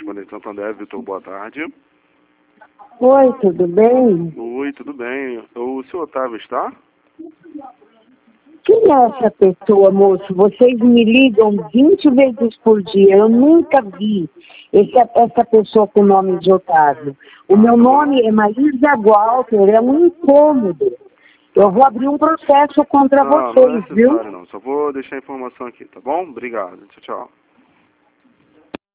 Correspondente Santander, Vitor, boa tarde. Oi, tudo bem? Oi, tudo bem? O senhor Otávio está? Quem é essa pessoa, moço? Vocês me ligam 20 vezes por dia. Eu nunca vi essa pessoa com o nome de Otávio. O meu nome é Maísa Walter, é um incômodo. Eu vou abrir um processo contra Não é vocês, viu? necessário não. Só vou deixar a informação aqui, tá bom? Obrigado. Tchau, tchau.